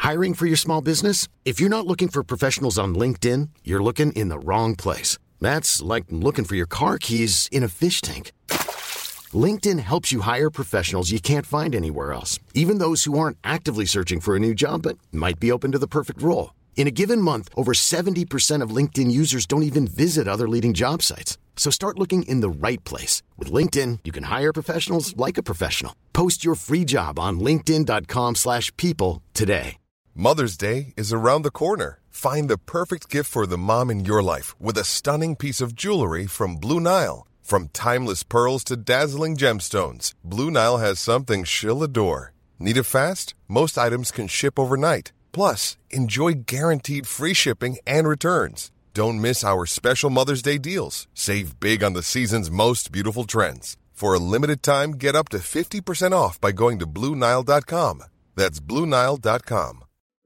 Hiring for your small business? If you're not looking for professionals on LinkedIn, you're looking in the wrong place. That's like looking for your car keys in a fish tank. LinkedIn helps you hire professionals you can't find anywhere else, even those who aren't actively searching for a new job but might be open to the perfect role. In a given month, over 70% of LinkedIn users don't even visit other leading job sites. So start looking in the right place. With LinkedIn, you can hire professionals like a professional. Post your free job on linkedin.com/people today. Mother's Day is around the corner. Find the perfect gift for the mom in your life with a stunning piece of jewelry from Blue Nile. From timeless pearls to dazzling gemstones, Blue Nile has something she'll adore. Need it fast? Most items can ship overnight. Plus, enjoy guaranteed free shipping and returns. Don't miss our special Mother's Day deals. Save big on the season's most beautiful trends. For a limited time, get up to 50% off by going to BlueNile.com. That's BlueNile.com.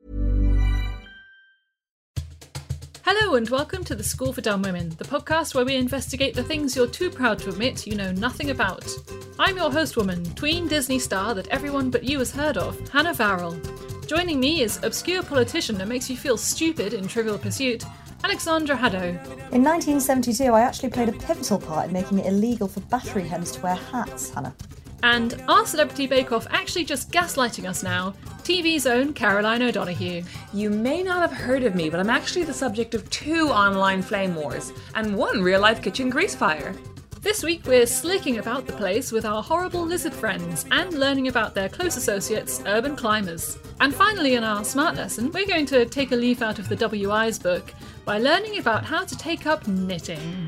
Hello and welcome to the School for Dumb Women, the podcast where we investigate the things you're too proud to admit you know nothing about. I'm your host woman, tween Disney star that everyone but you has heard of, Hannah Varrell. Joining me is obscure politician that makes you feel stupid in Trivial Pursuit, Alexandra Haddow. In 1972, I actually played a pivotal part in making it illegal for battery hens to wear hats, Hannah. And our Celebrity Bake Off actually just gaslighting us now, TV's own Caroline O'Donoghue. You may not have heard of me, but I'm actually the subject of 2 online flame wars and 1 real-life kitchen grease fire. This week we're slicking about the place with our horrible lizard friends and learning about their close associates, urban climbers. And finally in our smart lesson, we're going to take a leaf out of the WI's book by learning about how to take up knitting.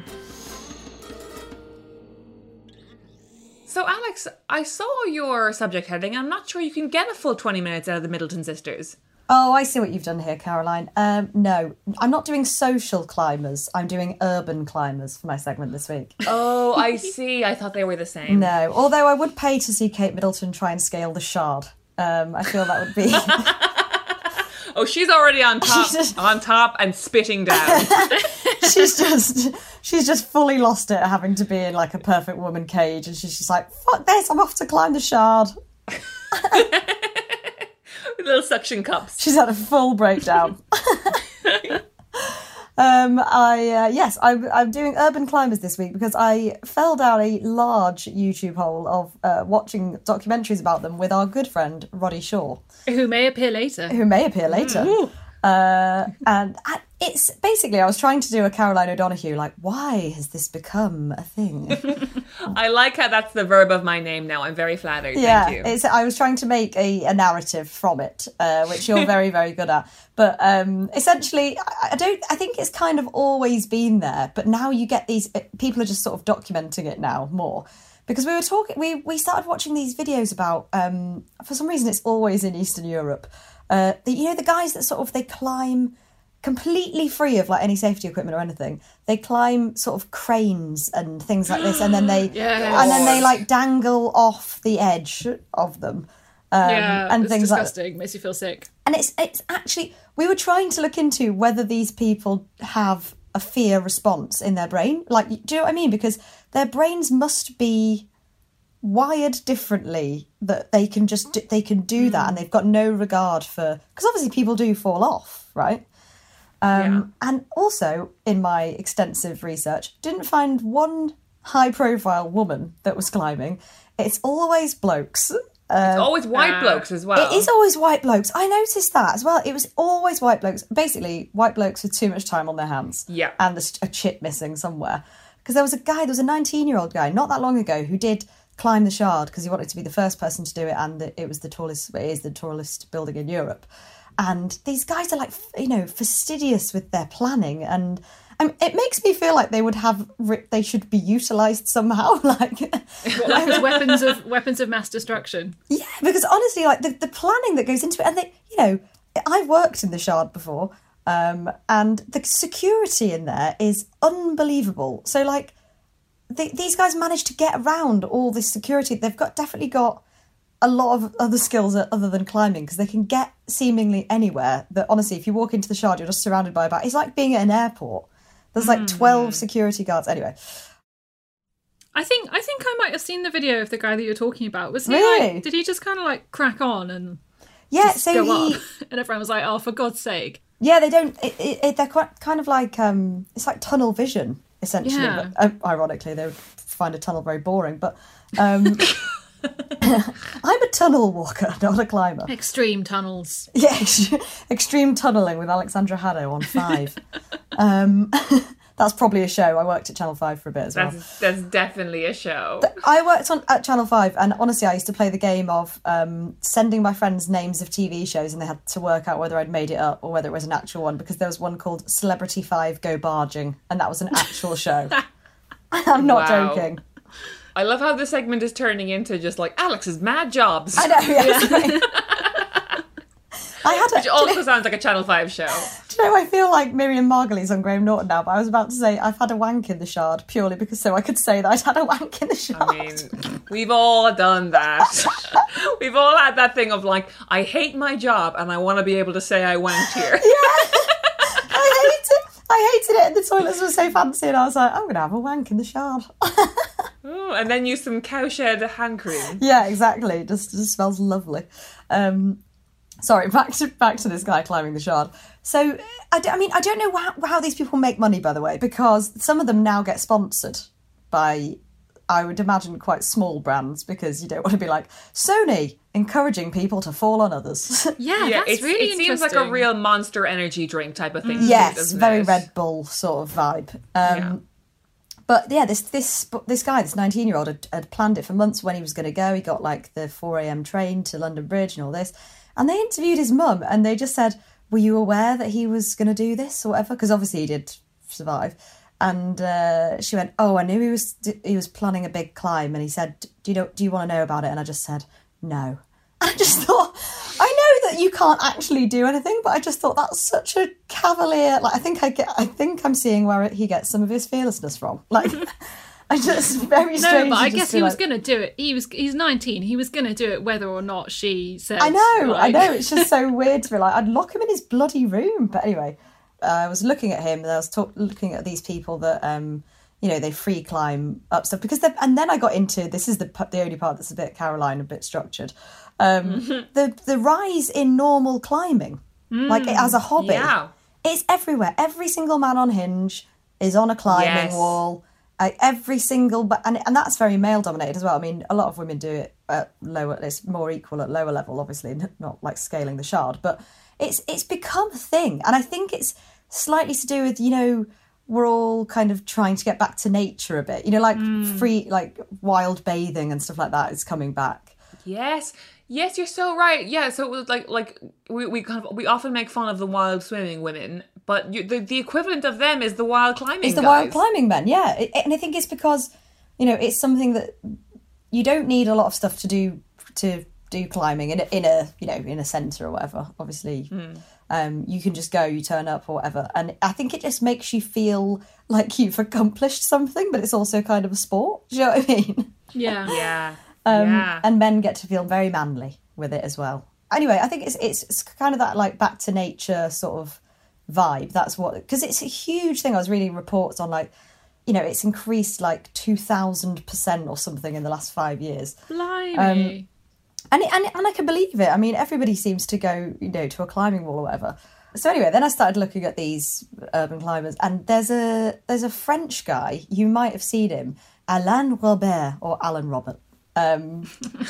So Alex, I saw your subject heading. I'm not sure you can get a full 20 minutes out of the Middleton sisters. Oh, I see what you've done here, Caroline. No, I'm not doing social climbers. I'm doing urban climbers for my segment this week. Oh, I see. I thought they were the same. No, although I would pay to see Kate Middleton try and scale the Shard. I feel that would be... Oh, she's already on top and spitting down. she's just fully lost it, having to be in like a perfect woman cage, and she's just like, fuck this, I'm off to climb the Shard. With little suction cups. She's had a full breakdown. I'm doing urban climbers this week because I fell down a large YouTube hole of watching documentaries about them with our good friend Roddy Shaw. Who may appear later. And it's basically, I was trying to do a Caroline O'Donoghue, like, why has this become a thing? I like how that's the verb of my name now. I'm very flattered. Thank you. I was trying to make a narrative from it, which you're very, very good at. But essentially, I think it's kind of always been there, but now you get these, people are just sort of documenting it now more. Because we started watching these videos about, for some reason it's always in Eastern Europe, the guys that sort of, they climb completely free of like any safety equipment or anything. They climb sort of cranes and things like this, and then they like dangle off the edge of them. And it's things disgusting. Like, makes you feel sick. and it's actually, we were trying to look into whether these people have a fear response in their brain. Like, do you know what I mean? Because their brains must be wired differently, that they can do that, and they've got no regard for, because obviously people do fall off, right? And also, in my extensive research, didn't find one high-profile woman that was climbing. It's always blokes. It's always white blokes as well. It is always white blokes. I noticed that as well. It was always white blokes. Basically, white blokes with too much time on their hands. Yeah. And there's a chip missing somewhere. Because there was a 19-year-old guy, not that long ago, who did climb the Shard because he wanted to be the first person to do it, and it is the tallest building in Europe. And these guys are like, fastidious with their planning, and it makes me feel like they should be utilised somehow, like weapons of mass destruction. Yeah, because honestly, like the planning that goes into it, and I've worked in the Shard before, and the security in there is unbelievable. So like, these guys manage to get around all this security. They've definitely got a lot of other skills other than climbing, because they can get seemingly anywhere. That honestly, if you walk into the Shard, you're just surrounded by it's like being at an airport. There's like 12 security guards. Anyway, I think I might have seen the video of the guy that you're talking about. Was he really? did he just kind of like crack on and? Yeah, just so go he... up. And everyone was like, oh, for God's sake. Yeah, they don't... they're quite kind of like... it's like tunnel vision, essentially. Yeah. But, ironically, they would find a tunnel very boring. But I'm a tunnel walker, not a climber. Extreme tunnels. Yeah, extreme tunnelling with Alexandra Haddo on 5. That's probably a show. I worked at Channel 5 for a bit as well. That's definitely a show. I worked at Channel 5, and honestly, I used to play the game of sending my friends names of TV shows, and they had to work out whether I'd made it up or whether it was an actual one, because there was one called Celebrity 5 Go Barging, and that was an actual show. I'm not joking. I love how the segment is turning into just like Alex's mad jobs. I know, yeah. Which also sounds like a Channel 5 show. Do you know, I feel like Miriam Margolyes on Graham Norton now, but I was about to say I've had a wank in the Shard purely because so I could say that I'd had a wank in the Shard. I mean, we've all done that. We've all had that thing of like, I hate my job and I want to be able to say I wanked here. Yeah, I hated it, and the toilets were so fancy, and I was like, I'm going to have a wank in the Shard. Oh, and then use some cowshed hand cream. Yeah, exactly. It just smells lovely. Sorry, back to this guy climbing the Shard. So, I don't know how these people make money, by the way, because some of them now get sponsored by, I would imagine, quite small brands, because you don't want to be like, Sony, encouraging people to fall on others. Yeah, that's really interesting. It seems like a real Monster energy drink type of thing. Yes, very Red Bull sort of vibe. But yeah, this guy, this 19-year-old, had planned it for months when he was going to go. He got like the 4 a.m. train to London Bridge and all this. And they interviewed his mum, and they just said, were you aware that he was going to do this or whatever? Because obviously he did survive. And she went, oh, I knew he was planning a big climb. And he said, do you want to know about it? And I just said, no. I just thought, I know that you can't actually do anything, but I just thought that's such a cavalier. Like, I think I'm seeing where he gets some of his fearlessness from. Like, I just very strange. No, but I guess he was going to do it. He's 19. He was going to do it whether or not she said. I know. It's just so weird to be like, I'd lock him in his bloody room. But anyway, I was looking at him, and I was looking at these people that they free climb up stuff and then I got into, this is the only part that's a bit Caroline, a bit structured. The rise in normal climbing, like as a hobby, it's everywhere. Every single man on Hinge is on a climbing wall. Every single, and that's very male dominated as well. I mean, a lot of women do it at lower. It's more equal at lower level, obviously, not like scaling the Shard, but it's become a thing, and I think it's slightly to do with we're all kind of trying to get back to nature a bit. Like free, like wild bathing and stuff like that is coming back. Yes, you're so right. Yeah, so like we often make fun of the wild swimming women, but the equivalent of them is the wild climbing. It's the wild climbing men, yeah. And I think it's because it's something that you don't need a lot of stuff to do climbing in a centre or whatever. Obviously, you can just go, you turn up or whatever, and I think it just makes you feel like you've accomplished something, but it's also kind of a sport. Do you know what I mean? Yeah. And men get to feel very manly with it as well. Anyway, I think it's kind of that like back to nature sort of vibe. That's what, because it's a huge thing. I was reading reports on like, it's increased like 2,000% or something in the last 5 years. Blimey. And I can believe it. I mean, everybody seems to go, to a climbing wall or whatever. So anyway, then I started looking at these urban climbers, and there's a French guy, you might have seen him, Alan Robert. And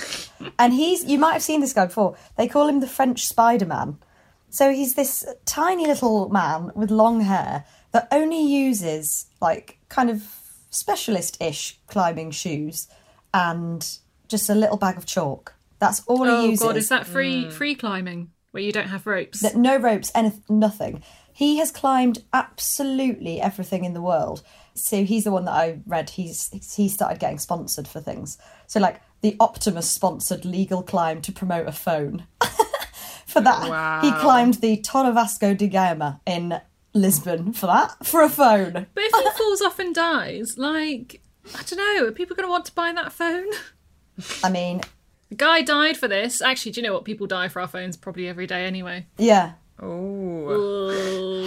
you might have seen this guy before. They call him the French Spider-Man. So he's this tiny little man with long hair that only uses like kind of specialist-ish climbing shoes and just a little bag of chalk. That's all he uses. Oh God, is that free climbing where you don't have ropes? No ropes, nothing. He has climbed absolutely everything in the world. So he's the one that I read. He started getting sponsored for things. So like the Optimus sponsored legal climb to promote a phone. For that, wow. He climbed the Torre Vasco da Gama in Lisbon for a phone. But if he falls off and dies, like, I don't know, are people going to want to buy that phone? I mean, the guy died for this. Actually, do you know what? People die for our phones probably every day anyway. Yeah. Oh.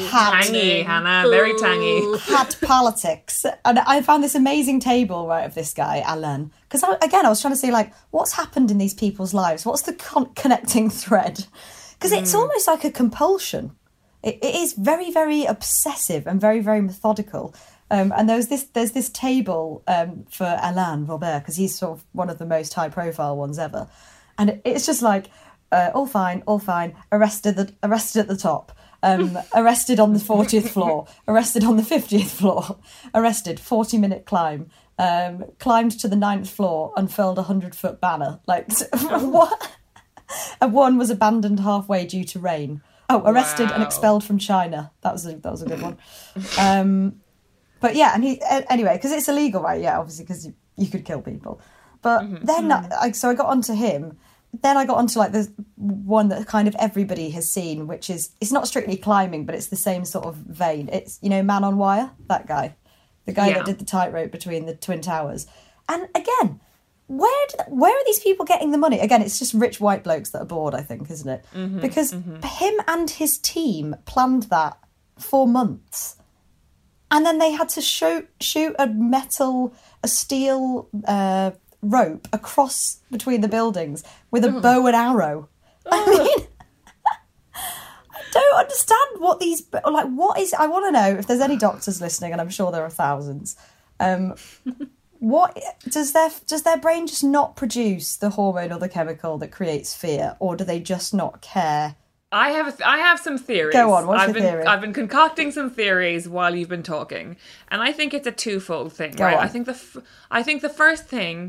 Tangy, Hannah, very tangy. Had politics. And I found this amazing table, right, of this guy, Alain. Because, I was trying to see, like, what's happened in these people's lives? What's the connecting thread? Because it's almost like a compulsion. It is very, very obsessive and very, very methodical. And there's this table for Alain Robert, because he's sort of one of the most high-profile ones ever. And it's just like, all fine, arrested at the top. Arrested on the 40th floor, arrested on the 50th floor, arrested, 40-minute climb, climbed to the 9th floor, unfurled a 100-foot banner. Like, what? And one was abandoned halfway due to rain. Oh, arrested and expelled from China. That was a good one. But yeah, and anyway, because it's illegal, right? Yeah, obviously, because you could kill people. But then, so I got onto him. Then I got onto like the one that kind of everybody has seen, which is, it's not strictly climbing, but it's the same sort of vein. It's, Man on Wire, that guy. The guy that did the tightrope between the Twin Towers. And again, where are these people getting the money? Again, it's just rich white blokes that are bored, I think, isn't it? Because him and his team planned that for months. And then they had to shoot a steel rope across between the buildings with a bow and arrow. I mean, I don't understand what these, like, what is, I want to know if there's any doctors listening, and I'm sure there are thousands. What does their brain just not produce the hormone or the chemical that creates fear, or do they just not care? I have some theories. Go on, what's your theory? I've been concocting some theories while you've been talking, and I think it's a twofold thing, Go right? on. I think the first thing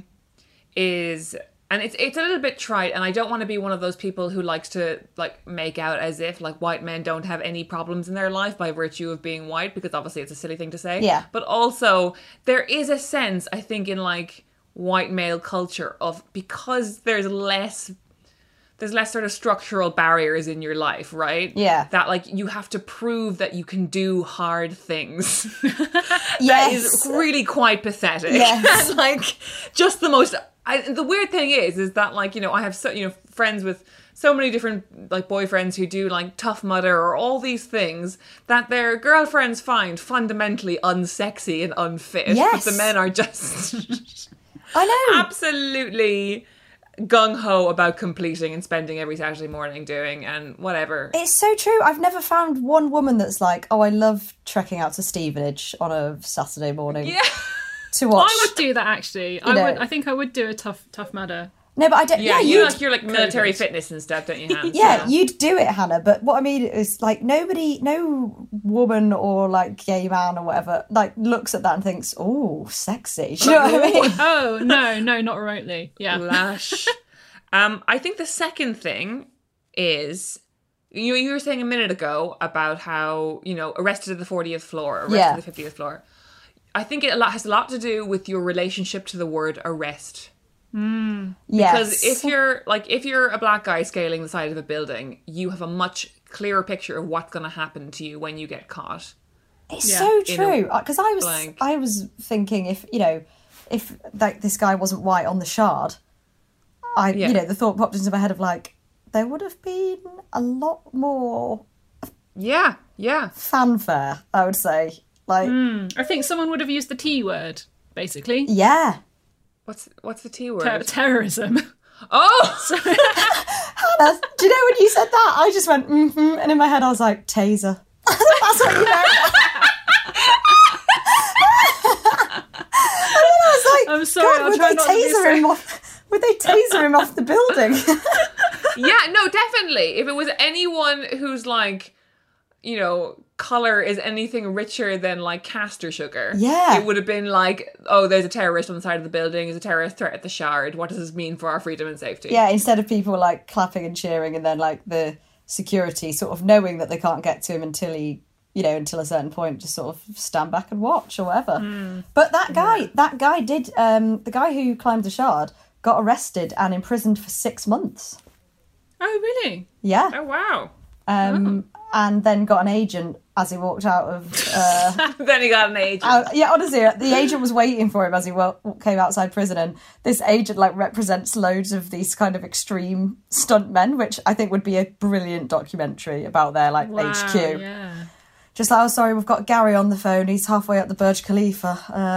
is, and it's a little bit trite, and I don't want to be one of those people who likes to like make out as if like white men don't have any problems in their life by virtue of being white, because obviously it's a silly thing to say. Yeah. But also there is a sense, I think, in like white male culture of, because there's less sort of structural barriers in your life, right? Yeah. That like you have to prove that you can do hard things. Yes. That is really quite pathetic. Yes. Like just the most. The weird thing is that like, I have friends with so many different like boyfriends who do like Tough Mudder or all these things that their girlfriends find fundamentally unsexy and unfit. Yes. But the men are just I know. absolutely gung-ho about completing and spending every Saturday morning doing and whatever. It's so true. I've never found one woman that's like, oh, I love trekking out to Stevenage on a Saturday morning. Yeah. To watch. I would do that actually. I think I would do a tough Mudder. No, but I don't. Yeah, Yeah, you're like military fitness and stuff, don't you, Hans? Yeah, you'd do it, Hannah. But what I mean is, like, no woman or like gay man or whatever, like, looks at that and thinks, "Oh, sexy." Do you know what I mean? Oh no, not remotely. Yeah. Lash. I think the second thing is, you were saying a minute ago about how, arrested at the 40th floor, arrested at the 50th floor. I think it has a lot to do with your relationship to the word arrest. Yes. Because if you're a black guy scaling the side of a building, you have a much clearer picture of what's going to happen to you when you get caught. It's so true. Because I was thinking if like this guy wasn't white on the Shard, the thought popped into my head of like, there would have been a lot more fanfare, I would say. Like, I think someone would have used the T word, basically. yeah. What's the T word? Terrorism. Oh! Hannah, do you know when you said that? I just went, and in my head I was like, taser. That's what you meant. And then I was like, I'm sorry, God, would they taser him off the building? Yeah, no, definitely. If it was anyone who's like, colour is anything richer than like castor sugar. Yeah. It would have been like, oh, there's a terrorist on the side of the building, there's a terrorist threat at the Shard. What does this mean for our freedom and safety? Yeah, instead of people like clapping and cheering and then like the security sort of knowing that they can't get to him until a certain point, just sort of stand back and watch or whatever. But that guy did, the guy who climbed the Shard got arrested and imprisoned for 6 months. Oh, really? Yeah. Oh, wow. And then got an agent as he walked out of... Then he got an agent. Honestly, the agent was waiting for him as he came outside prison, and this agent like represents loads of these kind of extreme stuntmen, which I think would be a brilliant documentary about their like HQ. Yeah. Just like, oh, sorry, we've got Gary on the phone. He's halfway up the Burj Khalifa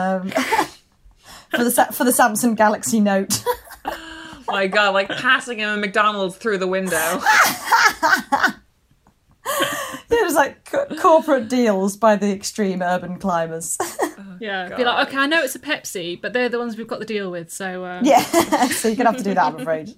for the Samsung Galaxy Note. My God, like passing him a McDonald's through the window. Yeah, just like corporate deals by the extreme urban climbers. Yeah, be like, okay, I know it's a Pepsi, but they're the ones we've got to deal with, so... Yeah, so you're going to have to do that, I'm afraid.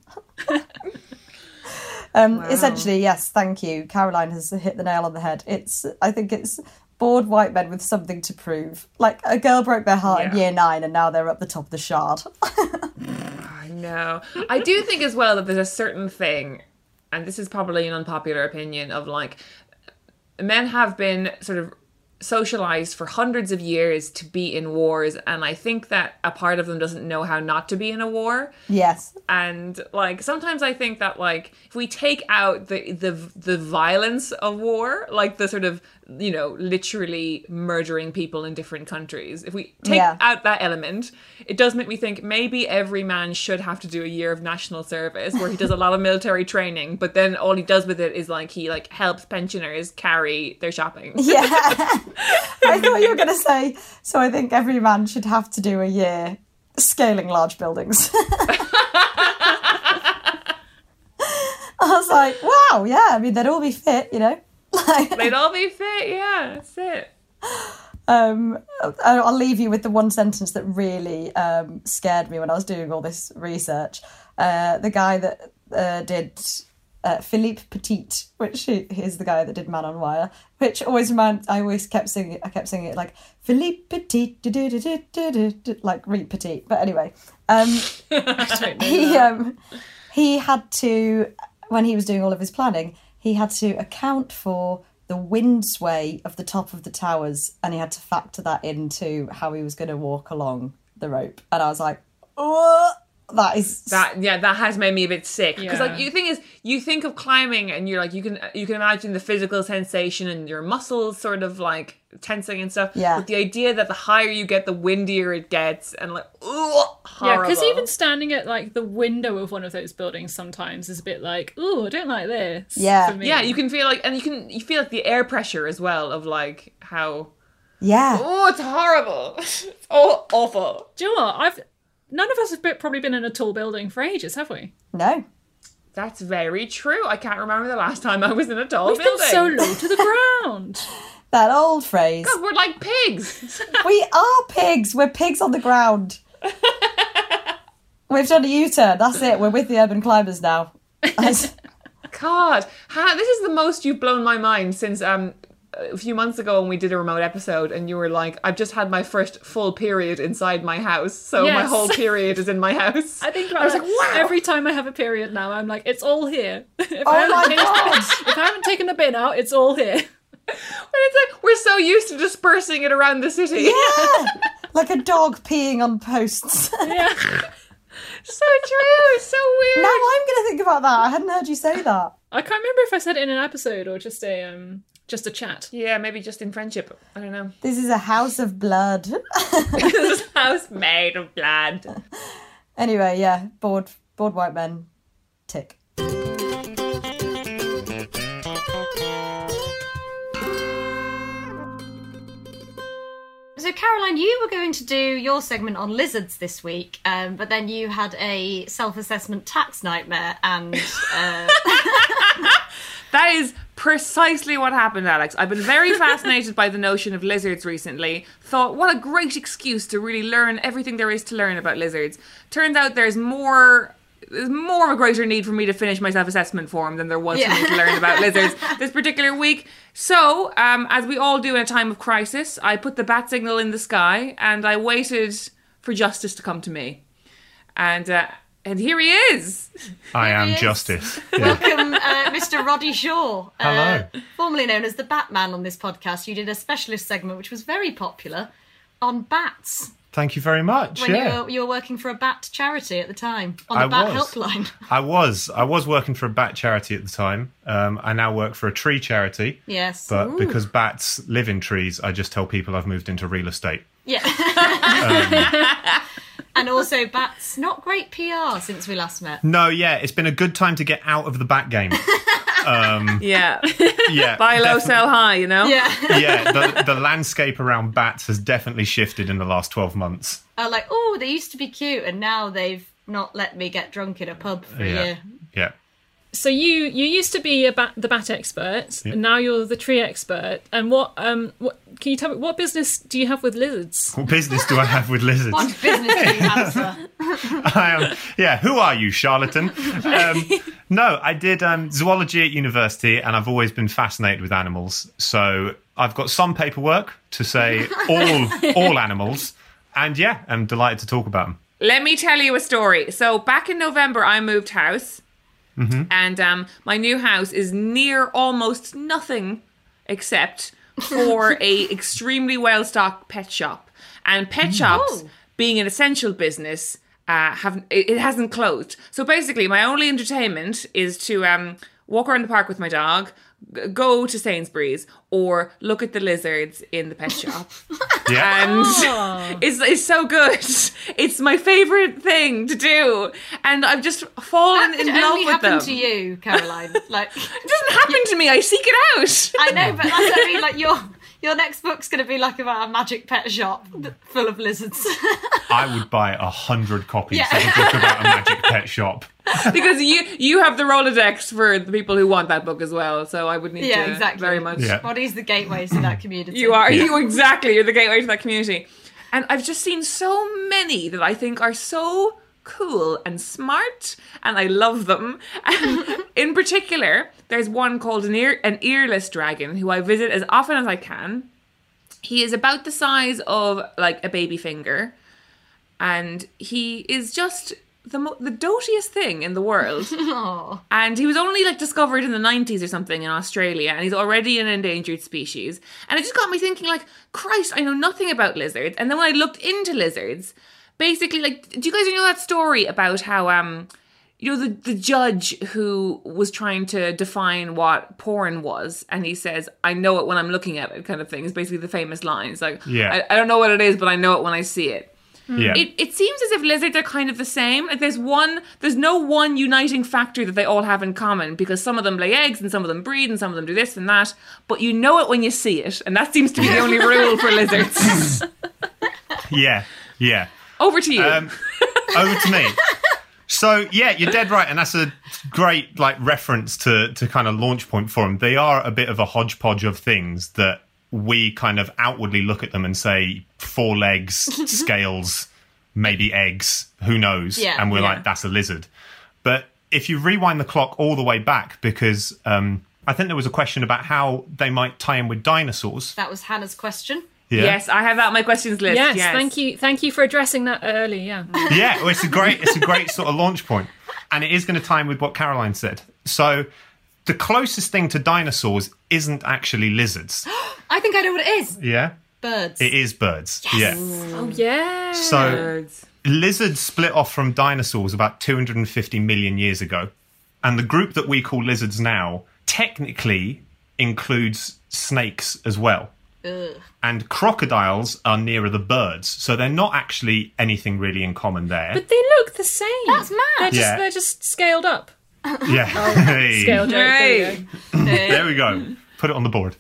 Wow. Essentially, yes, thank you. Caroline has hit the nail on the head. I think it's bored white men with something to prove. Like, a girl broke their heart in year 9 and now they're up the top of the Shard. I know. I do think as well that there's a certain thing, and this is probably an unpopular opinion, of like, men have been sort of socialized for hundreds of years to be in wars, and I think that a part of them doesn't know how not to be in a war. Yes. And like sometimes I think that like if we take out the violence of war, like the sort of, you know, literally murdering people in different countries, if we take out that element, it does make me think maybe every man should have to do a year of national service where he does a lot of military training, but then all he does with it is like he like helps pensioners carry their shopping. Yeah. I thought you were going to say, so I think every man should have to do a year scaling large buildings. I was like, wow, yeah, I mean, they'd all be fit, you know. They'd all be fit, yeah, that's it. I'll leave you with the one sentence that really scared me when I was doing all this research. The guy that did Philippe Petit, which is the guy that did Man on Wire, which always I kept singing it like Philippe Petit, like Reet Petit. But anyway, he had to, when he was doing all of his planning, he had to account for the wind sway of the top of the towers, and he had to factor that into how he was going to walk along the rope. And I was like, oh, that has made me a bit sick, because like the thing is, you think of climbing and you're like, you can imagine the physical sensation and your muscles sort of like tensing and stuff. Yeah. But the idea that the higher you get, the windier it gets, and like, oh, horrible. Yeah, because even standing at like the window of one of those buildings sometimes is a bit like, oh, I don't like this. Yeah. For me. Yeah, you can feel like, and you feel like the air pressure as well of like how. Yeah. Oh, it's horrible. It's all awful. Do you know what? None of us have probably been in a tall building for ages, have we? No. That's very true. I can't remember the last time I was in a tall We've building. been so low to the ground. That old phrase. God, we're like pigs. We are pigs. We're pigs on the ground. We've done a U-turn. That's it. We're with the urban climbers now. God, Hannah, this is the most you've blown my mind since a few months ago when we did a remote episode, and you were like, I've just had my first full period inside my house, so my whole period is in my house. I think about was like, wow. Every time I have a period now, I'm like, it's all here. If God. I haven't taken the bin out, it's all here. But it's like, we're so used to dispersing it around the city. Yeah. Like a dog peeing on posts. Yeah. So true. It's so weird. Now I'm going to think about that. I hadn't heard you say that. I can't remember if I said it in an episode or just a chat. Yeah, maybe just in friendship. I don't know. This is a house of blood. This is a house made of blood. Anyway, yeah, bored white men. Tick. So, Caroline, you were going to do your segment on lizards this week, but then you had a self-assessment tax nightmare, and... That is precisely what happened, Alex. I've been very fascinated by the notion of lizards recently. Thought, what a great excuse to really learn everything there is to learn about lizards. Turns out there's more of a greater need for me to finish my self-assessment form than there was for me to learn about lizards this particular week. So, as we all do in a time of crisis, I put the bat signal in the sky and I waited for justice to come to me. And here he is. I am Justice. Yeah. Welcome, Mr. Roddy Shaw. Hello. Formerly known as the Batman on this podcast. You did a specialist segment, which was very popular, on bats. Thank you very much. When you were working for a bat charity at the time, on the Bat Helpline. I was working for a bat charity at the time. I now work for a tree charity. Yes. But because bats live in trees, I just tell people I've moved into real estate. Yeah. And also, bats, not great PR since we last met. No, yeah, it's been a good time to get out of the bat game. Yeah. Yeah, Buy low, sell high, you know? yeah. The landscape around bats has definitely shifted in the last 12 months. Like, oh, they used to be cute, and now they've not let me get drunk in a pub for a year. Yeah. So you used to be the bat expert, and now you're the tree expert. And what can you tell me? What business do you have with lizards? What business do I have with lizards? What business do you have, sir? Who are you, charlatan? No, I did zoology at university, and I've always been fascinated with animals. So I've got some paperwork to say all animals, and I'm delighted to talk about them. Let me tell you a story. So back in November, I moved house. Mm-hmm. And my new house is near almost nothing except for a extremely well-stocked pet shop. And pet shops, being an essential business, it hasn't closed. So basically, my only entertainment is to walk around the park with my dog, go to Sainsbury's, or look at the lizards in the pet shop. And it's so good. It's my favourite thing to do. And I've just fallen in love with them. That only happened to you, Caroline. Like, it doesn't happen to me. I seek it out. I know, but that's what I mean. Like, your next book's going to be like about a magic pet shop full of lizards. I would buy 100 copies of a book about a magic pet shop. Because you have the Rolodex for the people who want that book as well, so I would need to exactly. very much. Yeah. Boddy's the gateway to that community. You are. Yeah. You're the gateway to that community. And I've just seen so many that I think are so cool and smart, and I love them. And in particular, there's one called an earless dragon who I visit as often as I can. He is about the size of like a baby finger, and he is just the dotiest thing in the world. Aww. And he was only like discovered in the 90s or something in Australia, and he's already an endangered species. And it just got me thinking, like, Christ, I know nothing about lizards. And then when I looked into lizards, basically, like, do you guys know that story about how the judge who was trying to define what porn was, and he says, I know it when I'm looking at it, kind of thing, is basically the famous line. It's like, I don't know what it is, but I know it when I see it. Yeah. It seems as if lizards are kind of the same. Like there's no one uniting factor that they all have in common, because some of them lay eggs and some of them breed and some of them do this and that, but you know it when you see it, and that seems to be the only rule for lizards. Yeah. Over to you. Over to me. So, yeah, you're dead right, and that's a great reference to kind of launch point for them. They are a bit of a hodgepodge of things that we kind of outwardly look at them and say 4 legs, scales, maybe eggs, who knows? Yeah, and we're like, that's a lizard. But if you rewind the clock all the way back, because I think there was a question about how they might tie in with dinosaurs. That was Hannah's question. Yeah. Yes, I have that on my questions list. Yes. Thank you for addressing that early. Yeah. Yeah, well, it's a great sort of launch point, and it is going to tie in with what Caroline said. So, the closest thing to dinosaurs isn't actually lizards. I think I know what it is. Yeah, birds. It is birds. Yes. Yeah. Oh yeah. So, birds. Lizards split off from dinosaurs about 250 million years ago, and the group that we call lizards now technically includes snakes as well. Ugh. And crocodiles are nearer the birds, so they're not actually anything really in common there. But they look the same. That's mad. They're just scaled up. Yeah. Hey. Scale joke. Hey. There we go. Put it on the board.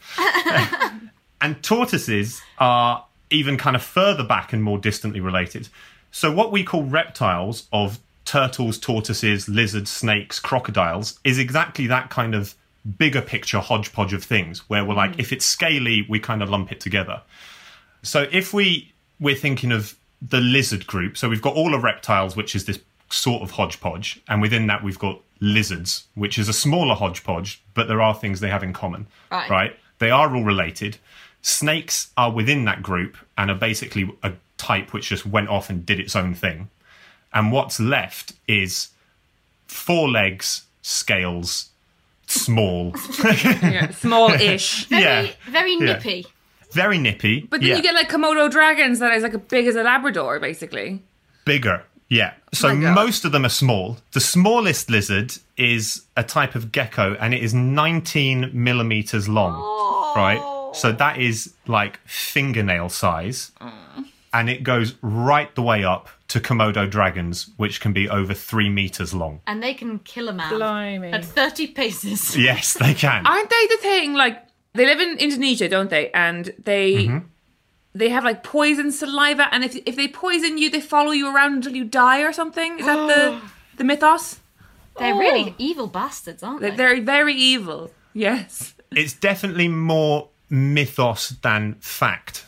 And tortoises are even kind of further back and more distantly related. So what we call reptiles of turtles, tortoises, lizards, snakes, crocodiles is exactly that kind of bigger picture hodgepodge of things where we're like, if it's scaly, we kind of lump it together. So if we're thinking of the lizard group, so we've got all the reptiles, which is this sort of hodgepodge, and within that we've got lizards, which is a smaller hodgepodge, but there are things they have in common, right? They are all related. Snakes are within that group and are basically a type which just went off and did its own thing. And what's left is 4 legs, scales, small. Yeah, small-ish. Very nippy. Very nippy. But then you get like Komodo dragons that is like as big as a Labrador, basically. Bigger, yeah. So most of them are small. The smallest lizard is a type of gecko, and it is 19 millimeters long, right? So that is like fingernail size. And it goes right the way up to Komodo dragons, which can be over 3 meters long. And they can kill a man Blimey. at 30 paces. Yes, they can. Aren't they the thing, like, they live in Indonesia, don't they? And they have, like, poison saliva, and if they poison you, they follow you around until you die or something? Is that the mythos? They're really evil bastards, aren't they? They're very evil, yes. It's definitely more mythos than fact.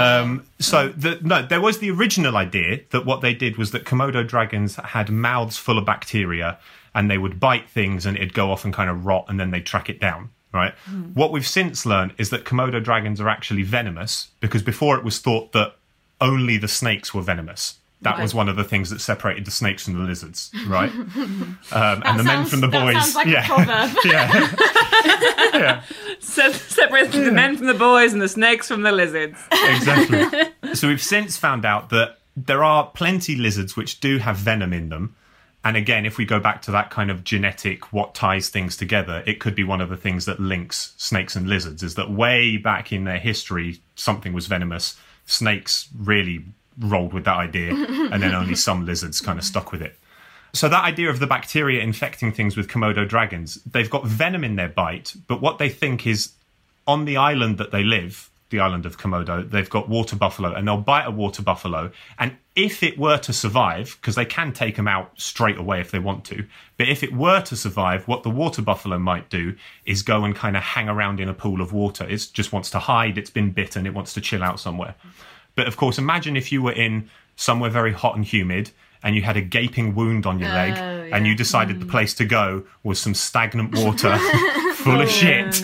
There was the original idea that what they did was that Komodo dragons had mouths full of bacteria and they would bite things and it'd go off and kind of rot and then they'd track it down, right? What we've since learned is that Komodo dragons are actually venomous, because before it was thought that only the snakes were venomous. That was one of the things that separated the snakes from the lizards, right? And the men from the boys. That sounds like a proverb. Yeah. Separate the men from the boys and the snakes from the lizards. Exactly. So we've since found out that there are plenty lizards which do have venom in them. And again, if we go back to that kind of genetic, what ties things together, it could be one of the things that links snakes and lizards, is that way back in their history, something was venomous. Snakes really rolled with that idea, and then only some lizards kind of stuck with it. So that idea of the bacteria infecting things with Komodo dragons, they've got venom in their bite, but what they think is on the island that they live, the island of Komodo, they've got water buffalo, and they'll bite a water buffalo, and if it were to survive, because they can take them out straight away if they want to, but if it were to survive, what the water buffalo might do is go and kind of hang around in a pool of water. It just wants to hide, it's been bitten, it wants to chill out somewhere. But of course, imagine if you were in somewhere very hot and humid and you had a gaping wound on your leg and you decided the place to go was some stagnant water full of shit.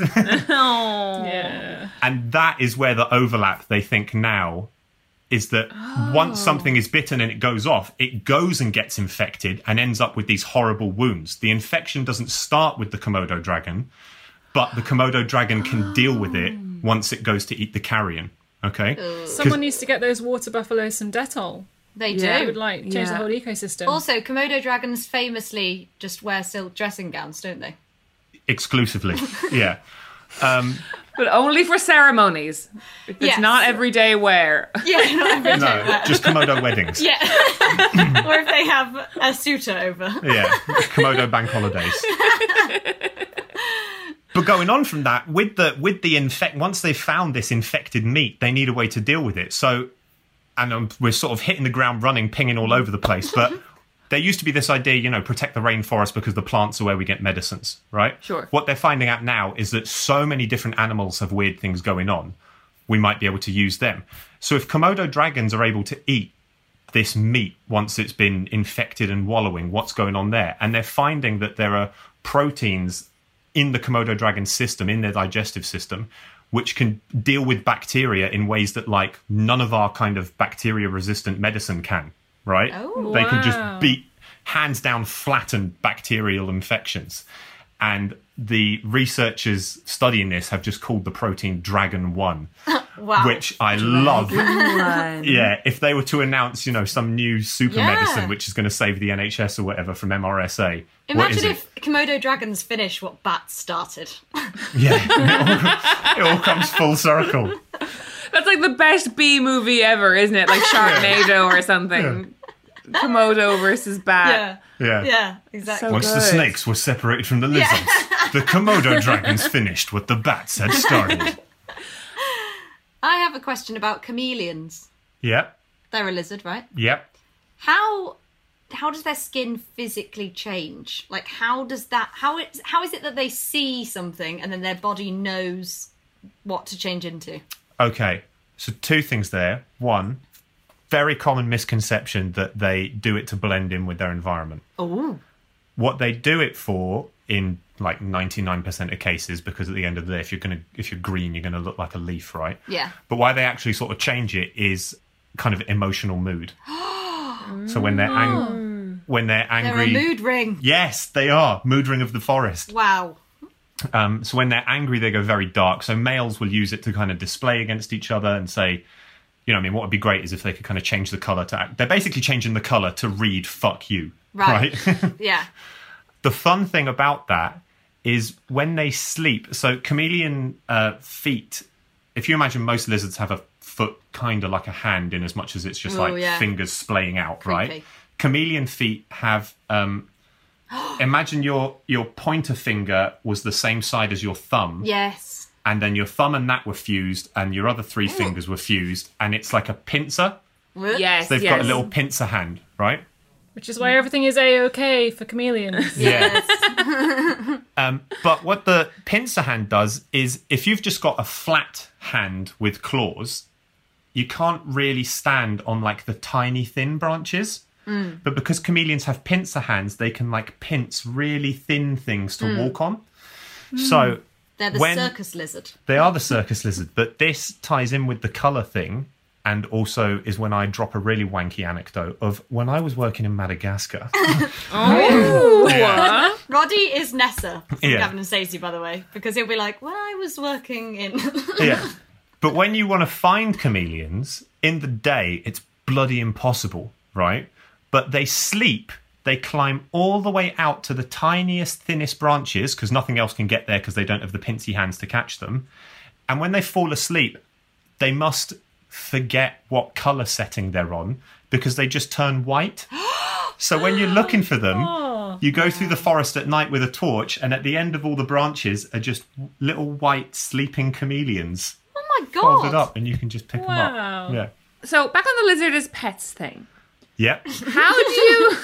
And that is where the overlap, they think now, is that once something is bitten and it goes off, it goes and gets infected and ends up with these horrible wounds. The infection doesn't start with the Komodo dragon, but the Komodo dragon can deal with it once it goes to eat the carrion. Okay. Someone needs to get those water buffaloes some Dettol. They do. It would change the whole ecosystem. Also, Komodo dragons famously just wear silk dressing gowns, don't they? Exclusively, yeah. But only for ceremonies. It's not everyday wear. Yeah, not everyday wear. Just Komodo weddings. Yeah. Or if they have a suitor over. Yeah, Komodo bank holidays. But going on from that, with the once they've found this infected meat, they need a way to deal with it. So, and we're sort of hitting the ground running, pinging all over the place. But there used to be this idea, protect the rainforest because the plants are where we get medicines, right? Sure. What they're finding out now is that so many different animals have weird things going on, we might be able to use them. So if Komodo dragons are able to eat this meat once it's been infected and wallowing, what's going on there? And they're finding that there are proteins in the Komodo dragon system, in their digestive system, which can deal with bacteria in ways that, like, none of our kind of bacteria-resistant medicine can, right? Oh, they can just beat, hands down, flatten bacterial infections. And the researchers studying this have just called the protein Dragon 1. Wow. Which I love. Yeah, if they were to announce, some new super medicine which is going to save the NHS or whatever from MRSA. Imagine if Komodo dragons finish what bats started. Yeah, it all comes full circle. That's like the best B movie ever, isn't it? Like Sharknado or something. Yeah. Komodo versus bat. Yeah, exactly. So Once the snakes were separated from the lizards, the Komodo dragons finished what the bats had started. I have a question about chameleons. Yep. They're a lizard, right? Yep. How does their skin physically change? Like, how is it that they see something and then their body knows what to change into? Okay, so 2 things there. One, very common misconception that they do it to blend in with their environment. Oh. What they do it for, in like 99% of cases, because at the end of the day, if you're green, you're going to look like a leaf, right? Yeah. But why they actually sort of change it is kind of emotional mood. So when they're angry, they're a mood ring. Yes, they are mood ring of the forest. Wow. So when they're angry, they go very dark. So males will use it to kind of display against each other and say, what would be great is if they could kind of change the colour to act. They're basically changing the colour to read "fuck you." Right? Yeah. The fun thing about that is when they sleep. So chameleon feet. If you imagine most lizards have a foot kind of like a hand in as much as it's just fingers splaying out, Creepy. right? Chameleon feet have... imagine your pointer finger was the same side as your thumb. Yes. And then your thumb and that were fused, and your other 3 fingers were fused, and it's like a pincer. Yes, So they've got a little pincer hand, right? Which is why everything is A-OK for chameleons. Yeah. But what the pincer hand does is, if you've just got a flat hand with claws, you can't really stand on like the tiny thin branches. But because chameleons have pincer hands, they can like pinch really thin things to walk on. So they're the circus lizard. They are the circus lizard, but this ties in with the colour thing, and also is when I drop a really wanky anecdote of when I was working in Madagascar. Roddy is Nessa from Gavin and Stacey, by the way, because he'll be like, when I was working in... Yeah. But when you want to find chameleons, in the day, it's bloody impossible, right? But they sleep, they climb all the way out to the tiniest, thinnest branches, because nothing else can get there because they don't have the pincy hands to catch them. And when they fall asleep, they must forget what colour setting they're on, because they just turn white. So when you're looking for them, you go through the forest at night with a torch, and at the end of all the branches are just little white sleeping chameleons. Oh my God. Folded up, and you can just pick them up. Yeah. So back on the lizard as pets thing. Yep. How do you...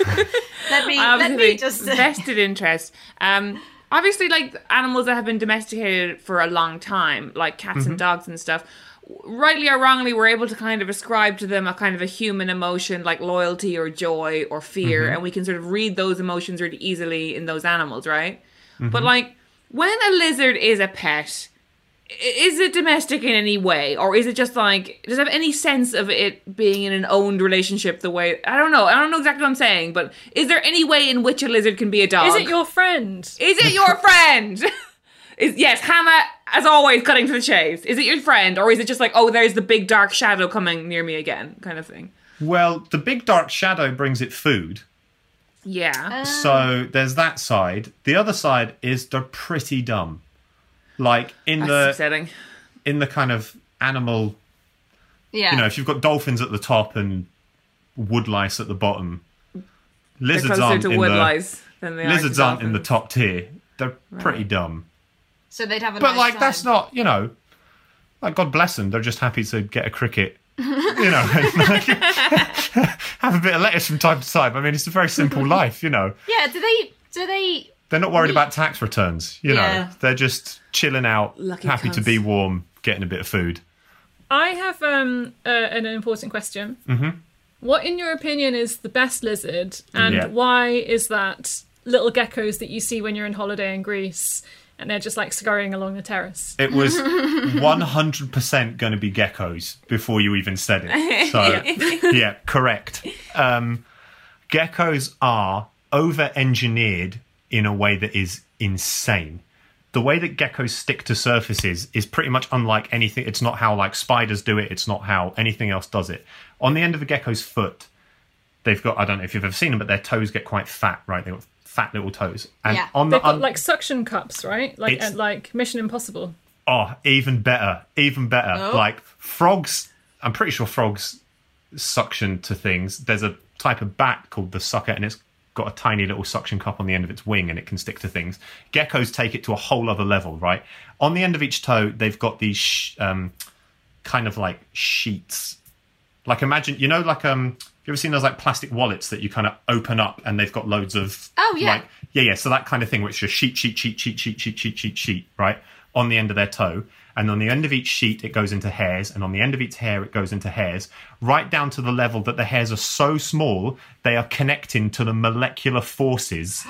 let me just... Vested interest. Obviously, like, animals that have been domesticated for a long time, like cats and dogs and stuff, rightly or wrongly, we're able to kind of ascribe to them a kind of a human emotion like loyalty or joy or fear, and we can sort of read those emotions really easily in those animals, right? But, like, when a lizard is a pet... Is it domestic in any way? Or is it just like, does it have any sense of it being in an owned relationship the way, I don't know exactly what I'm saying, but is there any way in which a lizard can be a dog? Is it your friend? Is it your friend? Yes, Hannah, as always, cutting to the chase. Is it your friend? Or is it just like, oh, there's the big dark shadow coming near me again, kind of thing? Well, the big dark shadow brings it food. Yeah. So there's that side. The other side is they're pretty dumb. Like That's upsetting. In the kind of animal, you know, if you've got dolphins at the top and woodlice at the bottom, lizards aren't in the top tier. They're pretty dumb. So they'd have a but nice like time. that's not, you know, like God bless them. They're just happy to get a cricket, you know, and like, have a bit of lettuce from time to time. I mean, it's a very simple life, you know. Yeah. Do they? They're not worried about tax returns, you know. They're just chilling out, Lucky happy to cunts. be warm, getting a bit of food. I have an important question. What, in your opinion, is the best lizard, and why is that little geckos that you see when you're on holiday in Greece, and they're just like scurrying along the terrace? It was 100% going to be geckos before you even said it. So, yeah, correct. Geckos are over-engineered in a way that is insane. The way that geckos stick to surfaces is pretty much unlike anything. It's not how like spiders do it. It's not how anything else does it. On the end of a gecko's foot, they've got, I don't know if you've ever seen them, but their toes get quite fat, right? They've got fat little toes. And on they've got like suction cups, right? Like Mission Impossible. Oh, even better. Oh. Like frogs, I'm pretty sure frogs suction to things. There's a type of bat called the sucker, and it's got a tiny little suction cup on the end of its wing, and it can stick to things. Geckos take it to a whole other level, right? On the end of each toe, they've got these kind of like sheets. Like imagine, you know, like have you ever seen those like plastic wallets that you kind of open up and they've got loads of like so that kind of thing, which is sheet, right, on the end of their toe. And on the end of each sheet, it goes into hairs. And on the end of each hair, it goes into hairs. Right down to the level that the hairs are so small, they are connecting to the molecular forces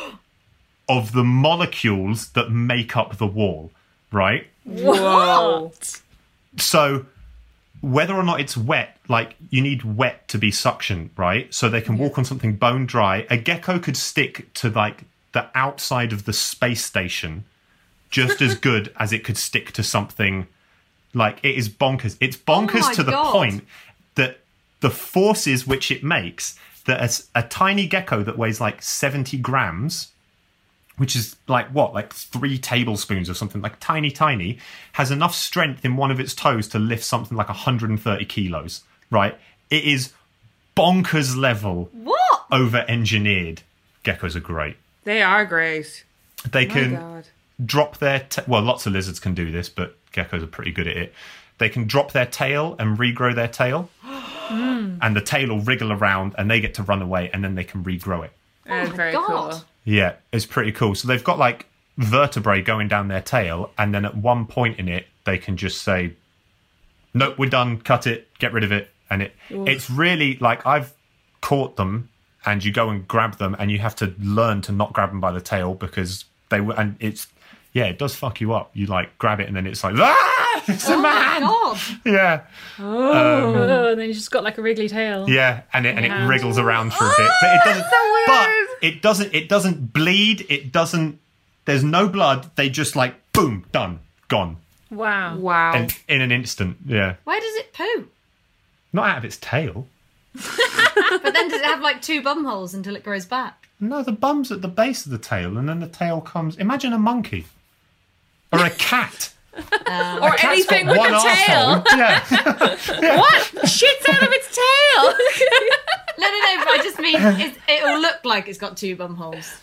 of the molecules that make up the wall. Right? Whoa. So whether or not it's wet, like you need wet to be suction, right? So they can walk on something bone dry. A gecko could stick to like the outside of the space station just as good as it could stick to something. Like, it is bonkers. It's bonkers to the point that the forces which it makes, that a tiny gecko that weighs like 70 grams which is like 3 tablespoons or something, like tiny, has enough strength in one of its toes to lift something like 130 kilos, right? It is bonkers level. What? Over-engineered. Geckos are great. They are great. They can God. drop their... well, lots of lizards can do this, but geckos are pretty good at it. They can drop their tail and regrow their tail. And the tail will wriggle around and they get to run away and then they can regrow it. That is very God. cool. Yeah, it's pretty cool. So they've got like vertebrae going down their tail, and then at one point in it, they can just say, "Nope, we're done. Cut it. Get rid of it." And it's really like I've caught them, and you go and grab them, and you have to learn to not grab them by the tail because and it's it does fuck you up. You like grab it, and then it's like it's a man. God. Yeah. And then you just got like a wriggly tail. Yeah, and it wriggles around for a bit, but it doesn't. But it doesn't bleed. It doesn't. There's no blood. They just like boom, done, gone, Wow. and in an instant. Yeah, Where does it poo? not out of its tail. But then does it have like 2 bum holes until it grows back? No, the bum's at the base of the tail, and then the tail comes. Imagine a monkey or a cat. Or Cat's anything got with one a tail. arsehole. Yeah. What? Shits out of its tail. No, but I just mean it'll look like it's got 2 bum holes.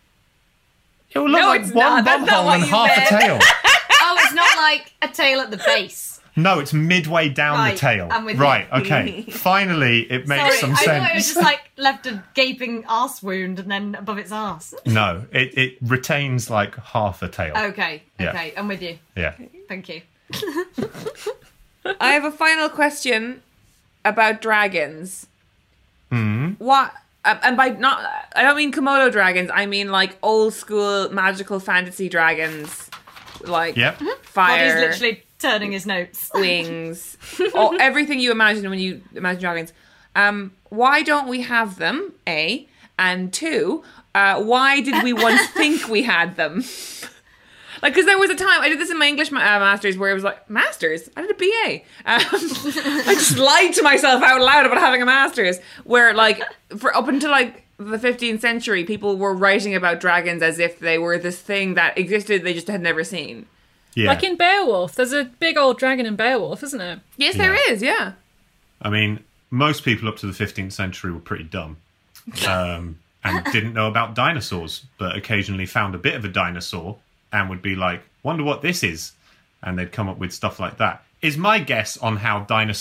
It will look No, like it's one not. That's bum not hole what and you half meant. a tail. Oh, it's not like a tail at the base. No, it's midway down Right, the tail. I'm with right, you. okay. Finally, it makes some I sense. thought it was just like left a gaping arse wound and then above its arse. No, it retains like half a tail. Okay, Yeah. I'm with you. Yeah. Thank you. I have a final question about dragons. What? And by not, I don't mean Komodo dragons. I mean like old school magical fantasy dragons, like Yep. fire, Boddy's literally turning his notes. wings, or everything you imagine when you imagine dragons. Why don't we have them? A, and 2, why did we once think we had them? Like, because there was a time, I did this in my English masters where it was like, masters? I did a BA. I just lied to myself out loud about having a masters, where like, for up until like the 15th century, people were writing about dragons as if they were this thing that existed they just had never seen. Yeah. Like in Beowulf, there's a big old dragon in Beowulf, isn't there? Yes, there is, yeah. I mean, most people up to the 15th century were pretty dumb and didn't know about dinosaurs, but occasionally found a bit of a dinosaur and would be like, wonder what this is. And they'd come up with stuff like that. Is my guess on how